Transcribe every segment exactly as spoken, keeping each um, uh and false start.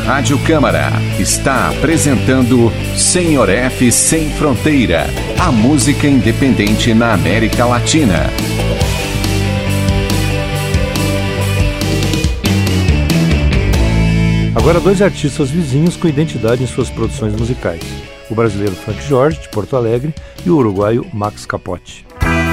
Rádio Câmara está apresentando Senhor F Sem Fronteira, a música independente na América Latina. Agora dois artistas vizinhos com identidade em suas produções musicais. O brasileiro Frank Jorge, de Porto Alegre, e o uruguaio Max Capote.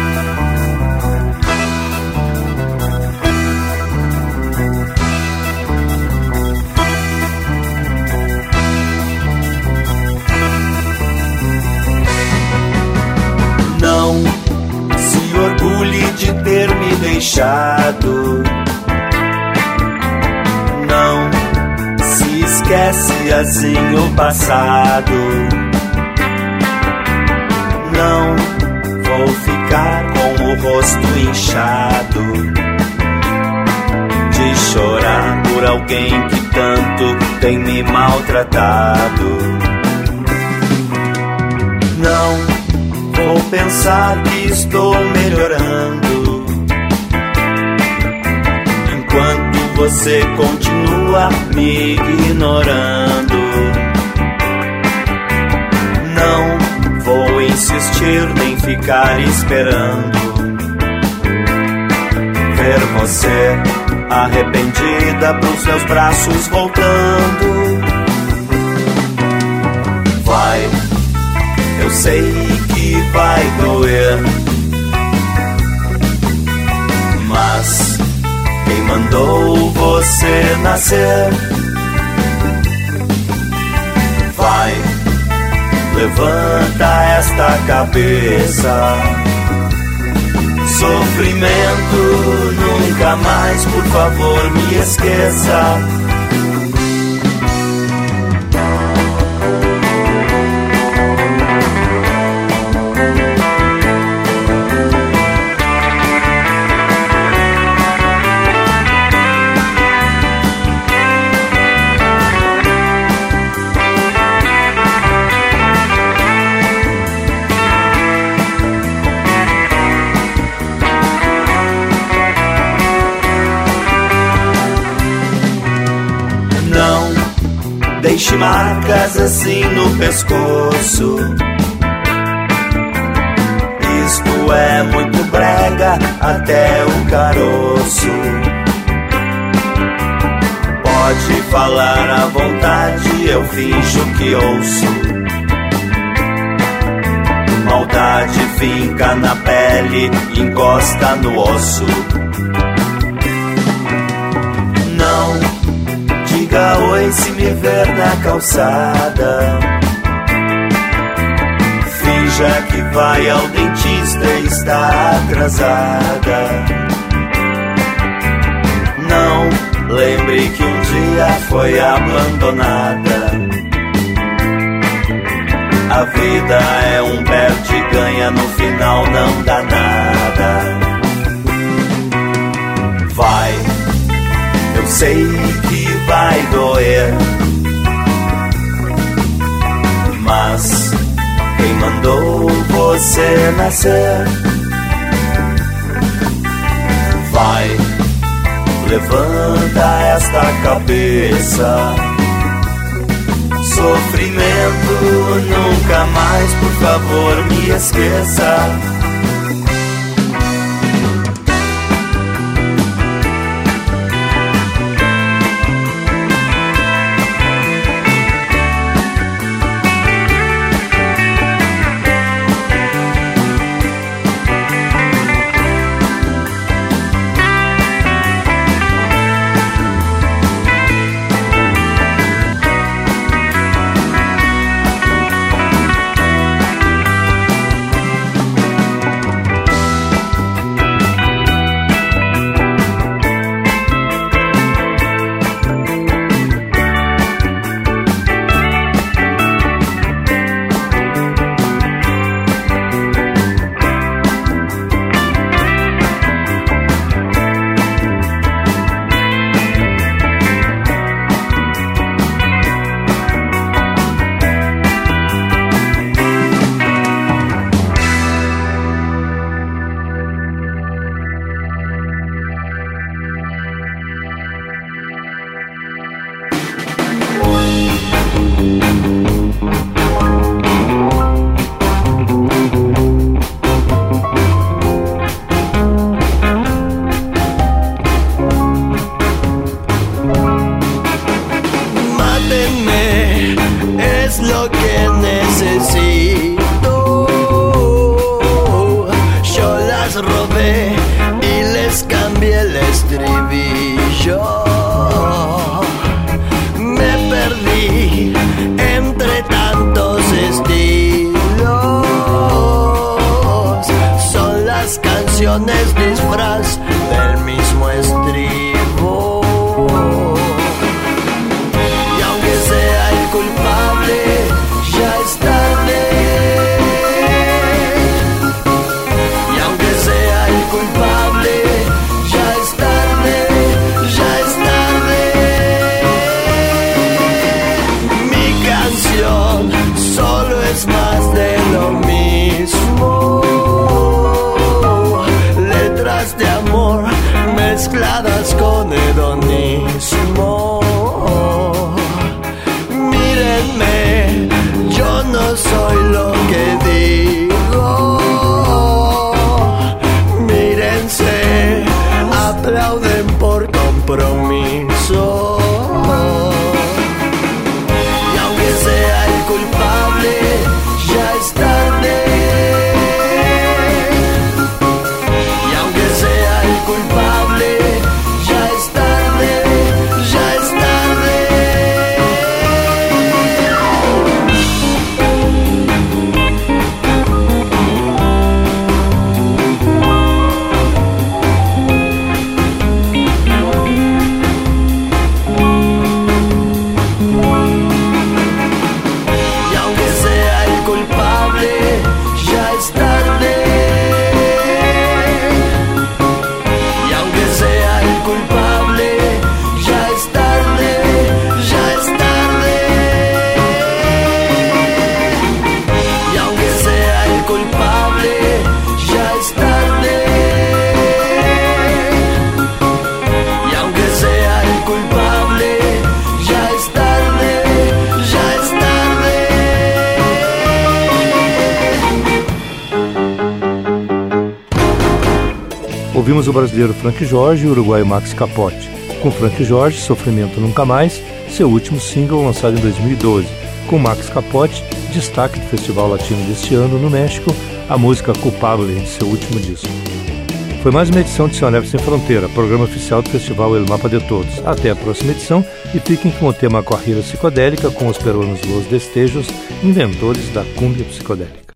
Não se orgulhe de ter me deixado. Não se esquece assim o passado. Não vou ficar com o rosto inchado de chorar por alguém que tanto tem me maltratado. Não vou pensar que estou melhorando enquanto você continua me ignorando. Não vou insistir nem ficar esperando ver você arrependida pros meus braços voltando. Vai, eu sei que vai doer, mas quem mandou você nascer? Vai, levanta esta cabeça. Sofrimento, nunca mais, por favor, me esqueça. Deixe marcas assim no pescoço. Isto é muito brega, até o caroço. Pode falar à vontade, eu finjo que ouço. Maldade finca na pele, encosta no osso. Não diga oi se me ver na calçada. Finja que vai ao dentista e está atrasada. Não lembre que um dia foi abandonada. A vida é um perde e ganha, no final não dá nada. Vai, eu sei que vai doer, mas quem mandou você nascer? Vai, levanta esta cabeça. Sofrimento, nunca mais, por favor, me esqueça. lo que necesito. Yo las robé y les cambié el estribillo. Me perdí entre tantos estilos. Son las canciones disfraz del mismo estribo. Y aunque sea el culpable, ya es tarde. Y aunque sea el culpable, ya es tarde, ya es tarde. Mi canción solo es más de lo mismo. Letras de amor mezcladas con hedonismo. Mírenme, yo no soy lo que digo. Mírense, aplauden por compromiso. Y aunque sea el culpable, ya es tarde. Y aunque sea el culpable, ya es tarde, ya es tarde. Y aunque sea el culpable, ya es tarde. Y aunque sea el culpable, ya es tarde, ya es tarde. Y aunque sea el culpable, ya es tarde. Y aunque sea el culpable, ya es tarde, ya es tarde. Ouvimos o brasileiro Frank Jorge e o uruguaio Max Capote. Com Frank Jorge, Sofrimento Nunca Mais, seu último single lançado em dois mil e doze. Com Max Capote, destaque do Festival Latino deste ano no México, a música Culpable de seu último disco. Foi mais uma edição de Senhor F Sem Fronteira, programa oficial do Festival El Mapa de Todos. Até a próxima edição e fiquem com o tema Corrida Psicodélica com os peruanos Los Destejos, inventores da cúmbia psicodélica.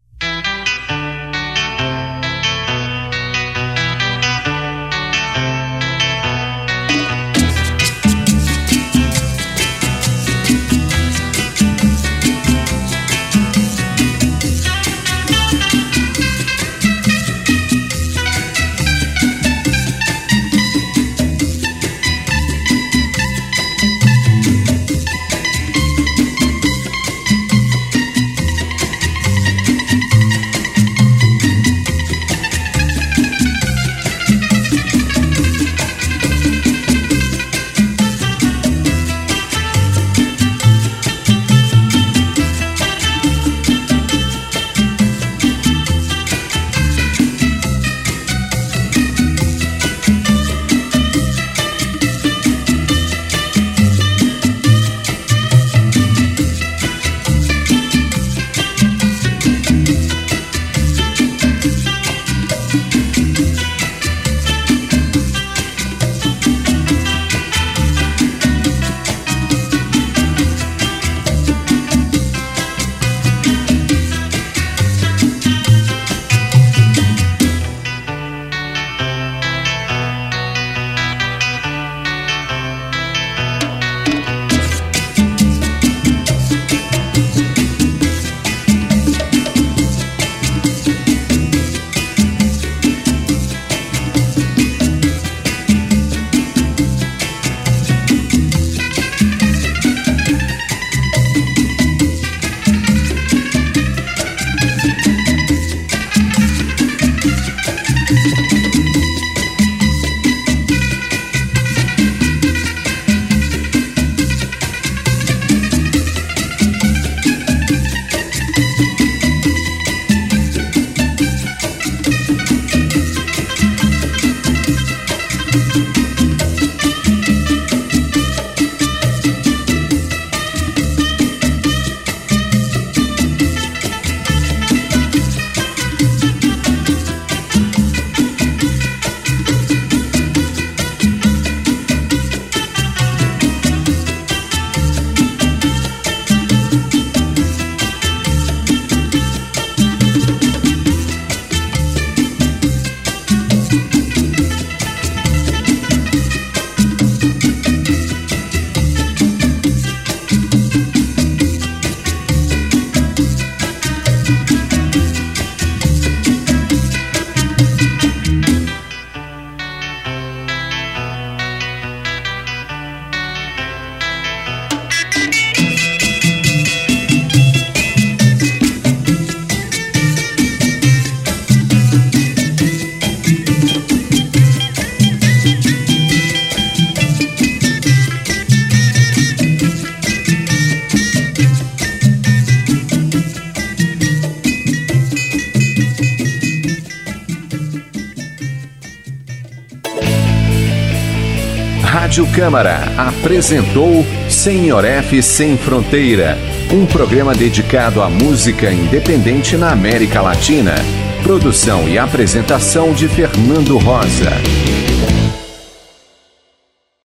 Rádio Câmara apresentou Senhor F Sem Fronteira, um programa dedicado à música independente na América Latina. Produção e apresentação de Fernando Rosa.